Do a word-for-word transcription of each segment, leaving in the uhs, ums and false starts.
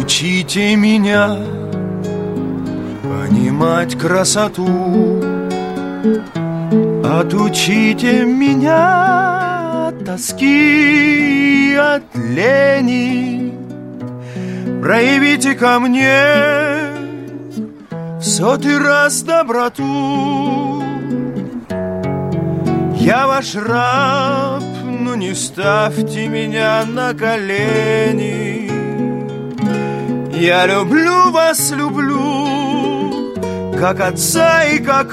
Научите меня понимать красоту, отучите меня от тоски и от лени, проявите ко мне в сотый раз доброту. Я ваш раб, но не ставьте меня на колени. Я люблю вас, люблю, как отца и как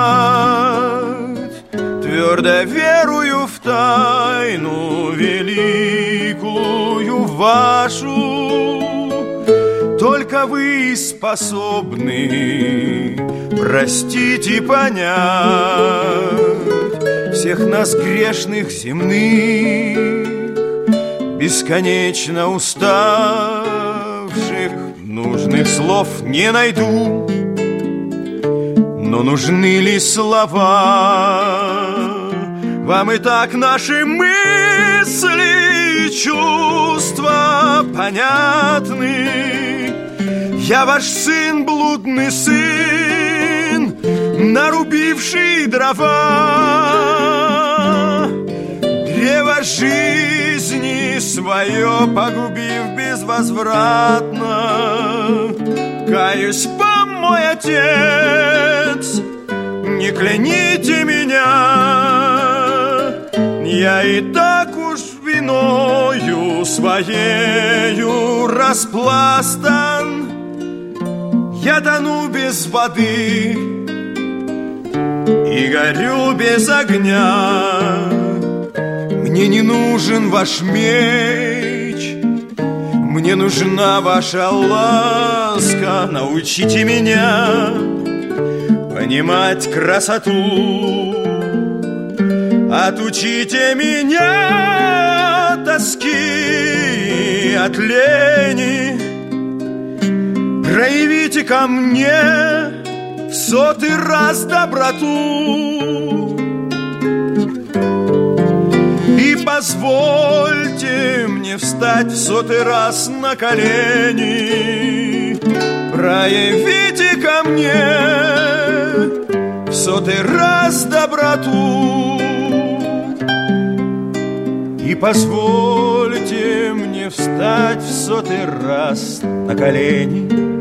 мать, твердо верую в тайну великую вашу. Только вы способны простить и понять всех нас грешных земных, бесконечно уставших. Нужных слов не найду, но нужны ли слова? Вам и так наши мысли и чувства понятны. Я ваш сын, блудный сын, нарубивший дрова, древо жизни свое погубив безвозвратно. Каюсь, помой, отец, не кляните меня. Я и так уж виною своею распластан. Я тону без воды и горю без огня. Мне не нужен ваш меч, мне нужна ваша ласка. Научите меня понимать красоту, отучите меня от тоски, от лени, проявите ко мне в сотый раз доброту и позвольте мне встать в сотый раз на колени. Проявите ко мне в сотый раз доброту и позвольте мне встать в сотый раз на колени.